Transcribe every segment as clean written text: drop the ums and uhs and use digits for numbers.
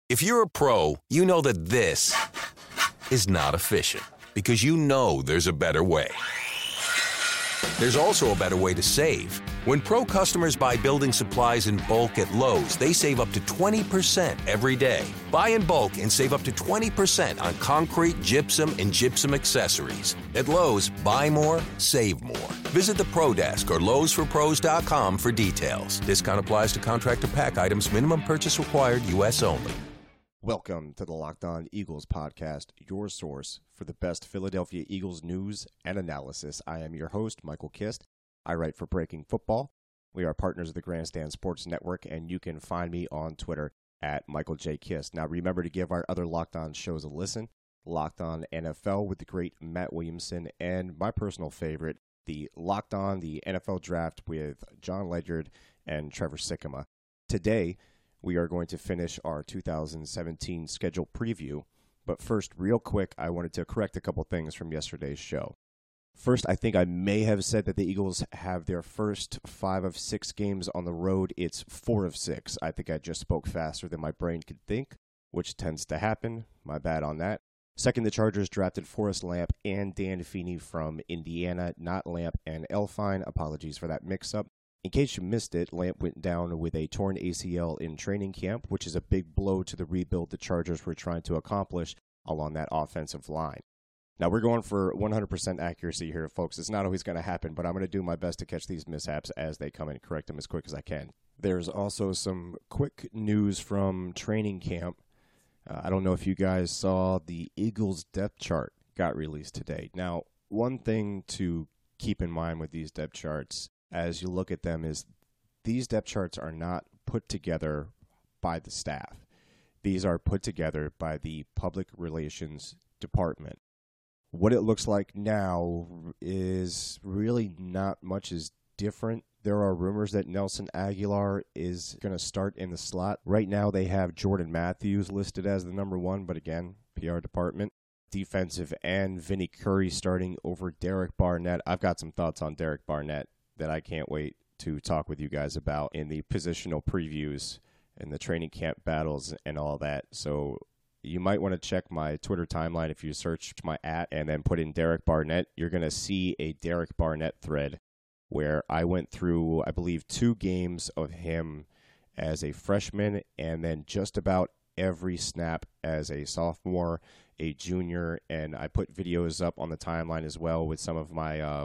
If you're a pro, you know that this is not efficient because you know there's a better way. There's also a better way to save. When pro customers buy building supplies in bulk at Lowe's, they save up to 20% every day. Buy in bulk and save up to 20% on concrete, gypsum, and gypsum accessories. At Lowe's, buy more, save more. Visit the Pro Desk or Lowe'sForPros.com for details. Discount applies to contract or pack items. Minimum purchase required. U.S. only. Welcome to the Locked On Eagles podcast, your source for the best Philadelphia Eagles news and analysis. I am your host, Michael Kist. I write for Breaking Football. We are partners of the Grandstand Sports Network, and you can find me on Twitter at Michael J. Kist. Now, remember to give our other Locked On shows a listen. Locked On NFL with the great Matt Williamson, and my personal favorite, the Locked On the NFL Draft with John Ledyard and Trevor Sikkema. Today, we are going to finish our 2017 schedule preview, but first, real quick, I wanted to correct a couple things from yesterday's show. First, I think I may have said that the Eagles have their first 5 of 6 games on the road. It's 4 of 6. I think I just spoke faster than my brain could think, which tends to happen. My bad on that. Second, the Chargers drafted Forrest Lamp and Dan Feeney from Indiana, not Lamp and Elfine. Apologies for that mix-up. In case you missed it, Lamp went down with a torn ACL in training camp, which is a big blow to the rebuild the Chargers were trying to accomplish along that offensive line. Now, we're going for 100% accuracy here, folks. It's not always going to happen, but I'm going to do my best to catch these mishaps as they come and correct them as quick as I can. There's also some quick news from training camp. I don't know if you guys saw the Eagles depth chart got released today. Now, one thing to keep in mind with these depth charts as you look at them is these depth charts are not put together by the staff. These are put together by the public relations department. What it looks like now is really not much is different. There are rumors that Nelson Aguilar is going to start in the slot. Right now they have Jordan Matthews listed as the number 1, but again, PR department. Defensive end, Vinny Curry starting over Derek Barnett. I've got some thoughts on Derek Barnett that I can't wait to talk with you guys about in the positional previews and the training camp battles and all that. So you might want to check my Twitter timeline. If you search my @ and then put in Derek Barnett, you're going to see a Derek Barnett thread where I went through, I believe, 2 games of him as a freshman and then just about every snap as a sophomore, a junior, and I put videos up on the timeline as well with some of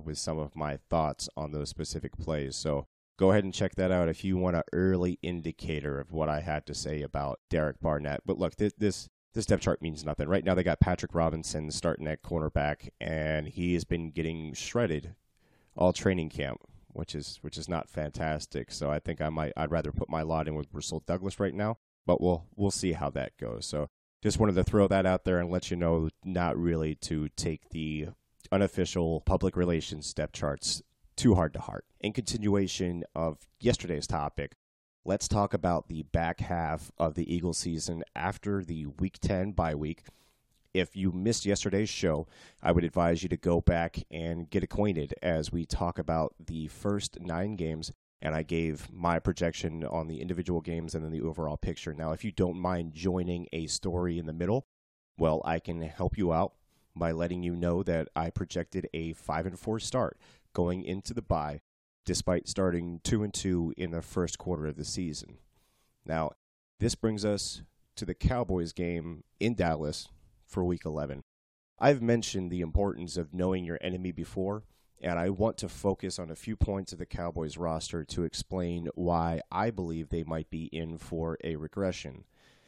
my thoughts on those specific plays. So go ahead and check that out if you want an early indicator of what I had to say about Derek Barnett. But look, this depth chart means nothing. Right now they got Patrick Robinson starting at cornerback, and he has been getting shredded all training camp, which is not fantastic. So I think I'd rather put my lot in with Russell Douglas right now, but we'll see how that goes. So just wanted to throw that out there and let you know not really to take the unofficial public relations depth charts too hard to heart. In continuation of yesterday's topic, let's talk about the back half of the Eagles season after the Week 10 bye week. If you missed yesterday's show, I would advise you to go back and get acquainted as we talk about the first 9 games, and I gave my projection on the individual games and then the overall picture. Now, if you don't mind joining a story in the middle, well, I can help you out by letting you know that I projected a 5-4 start going into the bye, despite starting 2-2 in the first quarter of the season. Now, this brings us to the Cowboys game in Dallas for Week 11. I've mentioned the importance of knowing your enemy before, and I want to focus on a few points of the Cowboys roster to explain why I believe they might be in for a regression.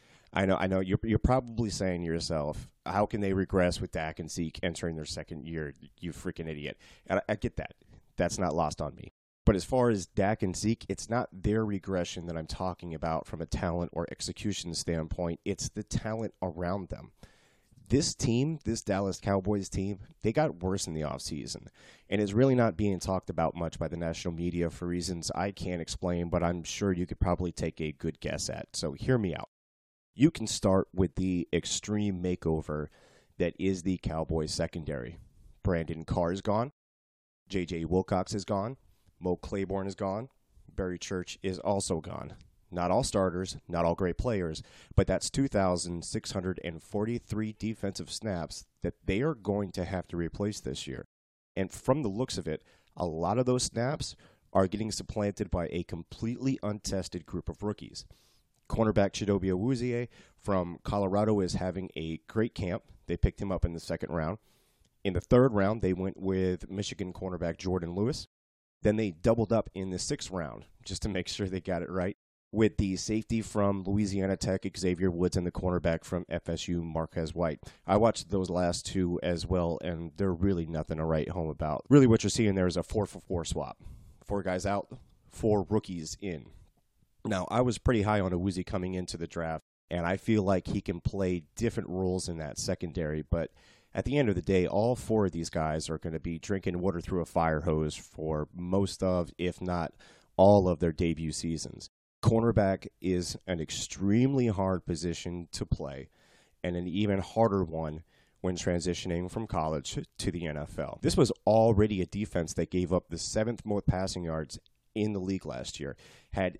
I know you're probably saying to yourself, how can they regress with Dak and Zeke entering their second year, you freaking idiot? And I get that. That's not lost on me. But as far as Dak and Zeke, it's not their regression that I'm talking about from a talent or execution standpoint. It's the talent around them. This team, this Dallas Cowboys team, they got worse in the offseason, and it's really not being talked about much by the national media for reasons I can't explain, but I'm sure you could probably take a good guess at. So hear me out. You can start with the extreme makeover that is the Cowboys secondary. Brandon Carr is gone. J.J. Wilcox is gone. Mo Claiborne is gone. Barry Church is also gone. Not all starters, not all great players, but that's 2,643 defensive snaps that they are going to have to replace this year. And from the looks of it, a lot of those snaps are getting supplanted by a completely untested group of rookies. Cornerback Chidobe Awuzie from Colorado is having a great camp. They picked him up in the second round. In the third round, they went with Michigan cornerback Jordan Lewis. Then they doubled up in the sixth round, just to make sure they got it right, with the safety from Louisiana Tech, Xavier Woods, and the cornerback from FSU, Marquez White. I watched those last two as well, and they're really nothing to write home about. Really what you're seeing there is a 4-for-4 swap. 4 guys out, 4 rookies in. Now, I was pretty high on Awuzie coming into the draft, and I feel like he can play different roles in that secondary, but at the end of the day, all 4 of these guys are going to be drinking water through a fire hose for most of, if not all of, their debut seasons. Cornerback is an extremely hard position to play, and an even harder one when transitioning from college to the NFL. This was already a defense that gave up the 7th most passing yards in the league last year, had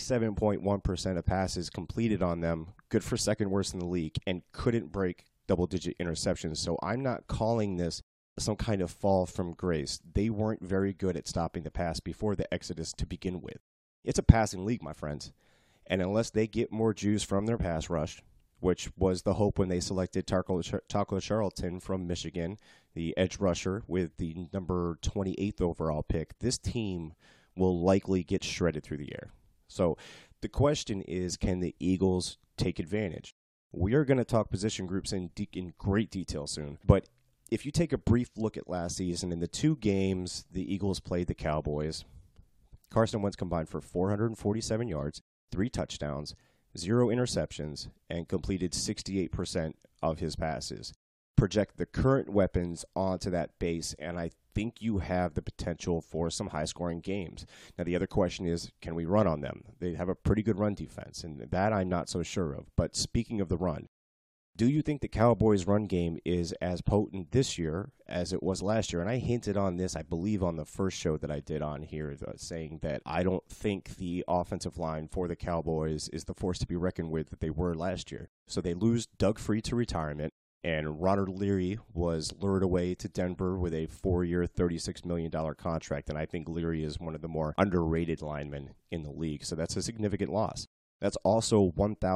67.1% of passes completed on them, good for second worst in the league, and couldn't break double-digit interceptions. So I'm not calling this some kind of fall from grace. They weren't very good at stopping the pass before the Exodus to begin with. It's a passing league, my friends. And unless they get more juice from their pass rush, which was the hope when they selected Taco Charlton from Michigan, the edge rusher with the number 28th overall pick, this team will likely get shredded through the air. So the question is, can the Eagles take advantage? We are going to talk position groups in great detail soon, but if you take a brief look at last season, in the 2 games the Eagles played the Cowboys, Carson Wentz combined for 447 yards, 3 touchdowns, 0 interceptions, and completed 68% of his passes. Project the current weapons onto that base, and I think you have the potential for some high-scoring games. Now, the other question is, can we run on them? They have a pretty good run defense, and that I'm not so sure of. But speaking of the run, do you think the Cowboys' run game is as potent this year as it was last year? And I hinted on this, I believe, on the first show that I did on here, saying that I don't think the offensive line for the Cowboys is the force to be reckoned with that they were last year. So they lose Doug Free to retirement, and Ronald Leary was lured away to Denver with a 4-year, $36 million contract. And I think Leary is one of the more underrated linemen in the league. So that's a significant loss. That's also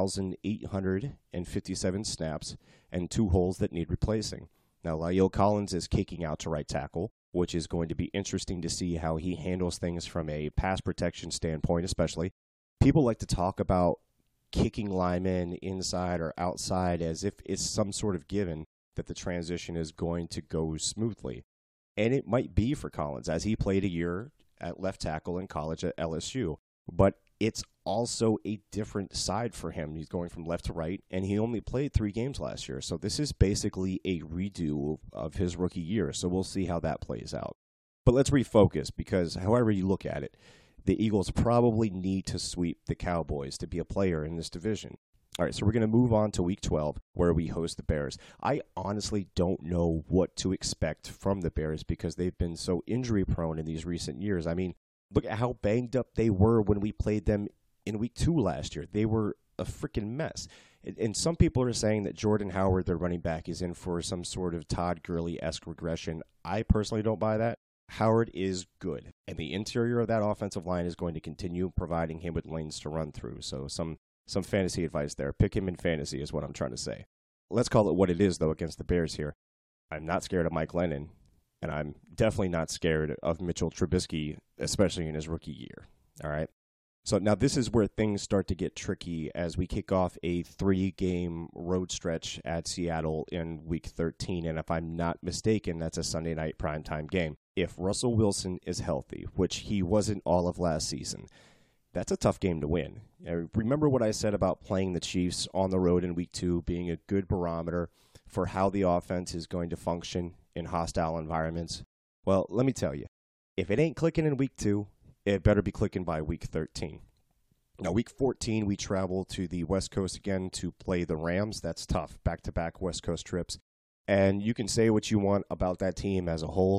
1,857 snaps and 2 holes that need replacing. Now, La'el Collins is kicking out to right tackle, which is going to be interesting to see how he handles things from a pass protection standpoint, especially. People like to talk about kicking linemen inside or outside as if it's some sort of given that the transition is going to go smoothly. And it might be for Collins, as he played a year at left tackle in college at LSU. But it's also a different side for him. He's going from left to right, and he only played 3 games last year. So this is basically a redo of his rookie year. So we'll see how that plays out. But let's refocus, because however you look at it, the Eagles probably need to sweep the Cowboys to be a player in this division. All right, so we're going to move on to Week 12, where we host the Bears. I honestly don't know what to expect from the Bears because they've been so injury-prone in these recent years. I mean, look at how banged up they were when we played them in Week 2 last year. They were a freaking mess. And some people are saying that Jordan Howard, their running back, is in for some sort of Todd Gurley-esque regression. I personally don't buy that. Howard is good, and the interior of that offensive line is going to continue providing him with lanes to run through. So some fantasy advice there. Pick him in fantasy is what I'm trying to say. Let's call it what it is, though, against the Bears here. I'm not scared of Mike Lennon, and I'm definitely not scared of Mitchell Trubisky, especially in his rookie year. All right? So now this is where things start to get tricky as we kick off a 3-game road stretch at Seattle in Week 13. And if I'm not mistaken, that's a Sunday night primetime game. If Russell Wilson is healthy, which he wasn't all of last season, that's a tough game to win. Remember what I said about playing the Chiefs on the road in Week 2 being a good barometer for how the offense is going to function in hostile environments? Well, let me tell you, if it ain't clicking in Week 2, it better be clicking by Week 13. Now, Week 14, we travel to the West Coast again to play the Rams. That's tough, back-to-back West Coast trips. And you can say what you want about that team as a whole.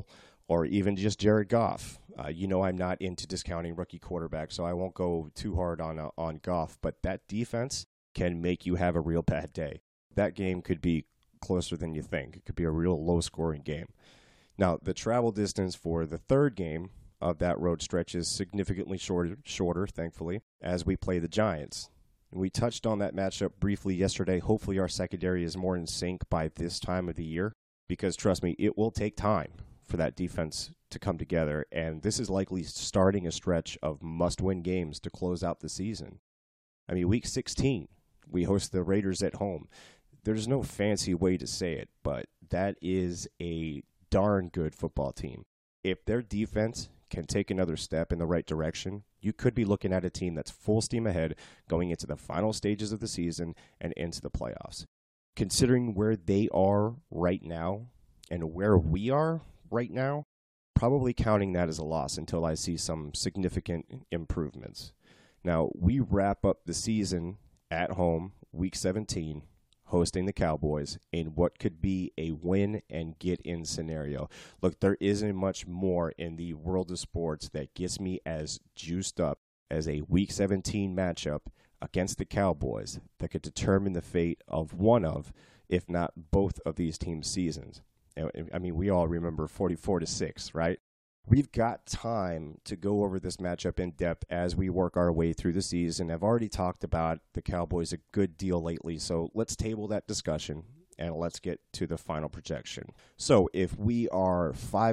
or even just Jared Goff. I'm not into discounting rookie quarterbacks, so I won't go too hard on Goff, but that defense can make you have a real bad day. That game could be closer than you think. It could be a real low-scoring game. Now, the travel distance for the third game of that road stretch is significantly shorter, thankfully, as we play the Giants. And we touched on that matchup briefly yesterday. Hopefully our secondary is more in sync by this time of the year, because trust me, it will take time for that defense to come together, and this is likely starting a stretch of must-win games to close out the season. I mean, Week 16, we host the Raiders at home. There's no fancy way to say it, but that is a darn good football team. If their defense can take another step in the right direction, you could be looking at a team that's full steam ahead going into the final stages of the season and into the playoffs. Considering where they are right now and where we are right now, probably counting that as a loss until I see some significant improvements. Now, we wrap up the season at home, Week 17, hosting the Cowboys in what could be a win and get in scenario. Look, there isn't much more in the world of sports that gets me as juiced up as a Week 17 matchup against the Cowboys that could determine the fate of one of, if not both of these teams' seasons. I mean, we all remember 44-6, right? We've got time to go over this matchup in depth as we work our way through the season. I've already talked about the Cowboys a good deal lately, so let's table that discussion and let's get to the final projection. So if we are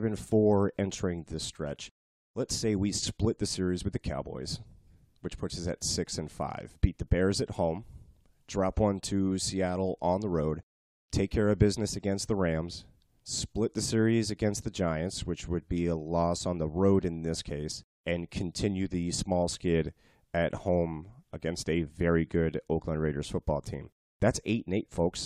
5-4 entering this stretch, let's say we split the series with the Cowboys, which puts us at 6-5. Beat the Bears at home, drop one to Seattle on the road, take care of business against the Rams, split the series against the Giants, which would be a loss on the road in this case, and continue the small skid at home against a very good Oakland Raiders football team. That's 8-8, folks.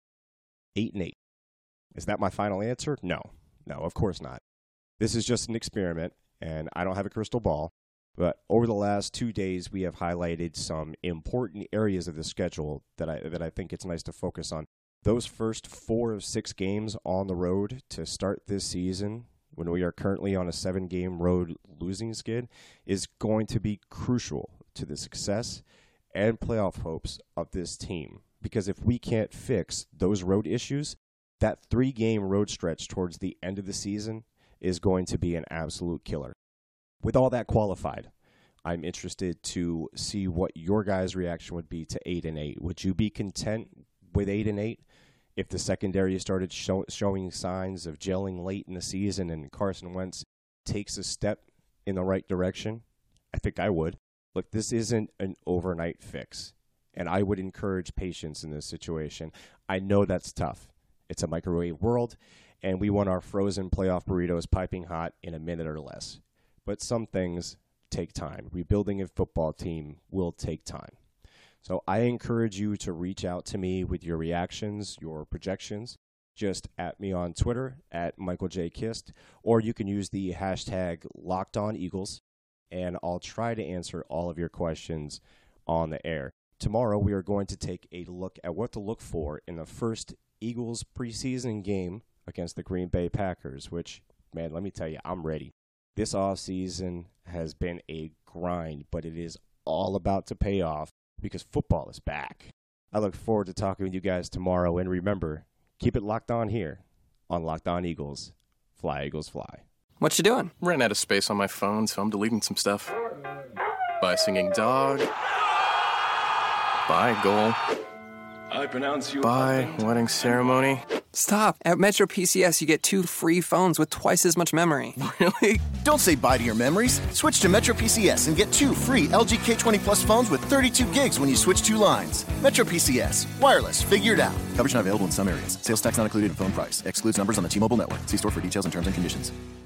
8-8. Is that my final answer? No, of course not. This is just an experiment, and I don't have a crystal ball. But over the last 2 days, we have highlighted some important areas of the schedule that I think it's nice to focus on. Those first 4 of 6 games on the road to start this season, when we are currently on a 7-game road losing skid, is going to be crucial to the success and playoff hopes of this team. Because if we can't fix those road issues, that 3-game road stretch towards the end of the season is going to be an absolute killer. With all that qualified, I'm interested to see what your guys' reaction would be to 8-8. Would you be content with 8-8 if the secondary started showing signs of gelling late in the season and Carson Wentz takes a step in the right direction? I think I would. Look, this isn't an overnight fix, and I would encourage patience in this situation. I know that's tough. It's a microwave world, and we want our frozen playoff burritos piping hot in a minute or less. But some things take time. Rebuilding a football team will take time. So I encourage you to reach out to me with your reactions, your projections. Just at me on Twitter, at Michael J. Kist, or you can use the hashtag LockedOnEagles, and I'll try to answer all of your questions on the air. Tomorrow we are going to take a look at what to look for in the first Eagles preseason game against the Green Bay Packers, which, man, let me tell you, I'm ready. This offseason has been a grind, but it is all about to pay off because football is back. I look forward to talking with you guys tomorrow, and remember, keep it locked on here on Locked On Eagles. Fly, Eagles, fly. What you doing? Ran out of space on my phone, so I'm deleting some stuff. Bye, singing dog. Bye, goal. I pronounce you. Bye, wedding ceremony. Stop. At Metro PCS, you get 2 free phones with twice as much memory. Really? Don't say bye to your memories. Switch to Metro PCS and get 2 free LG K20 Plus phones with 32 gigs when you switch 2 lines. Metro PCS. Wireless. Figured out. Coverage not available in some areas. Sales tax not included in phone price. Excludes numbers on the T-Mobile network. See store for details and terms and conditions.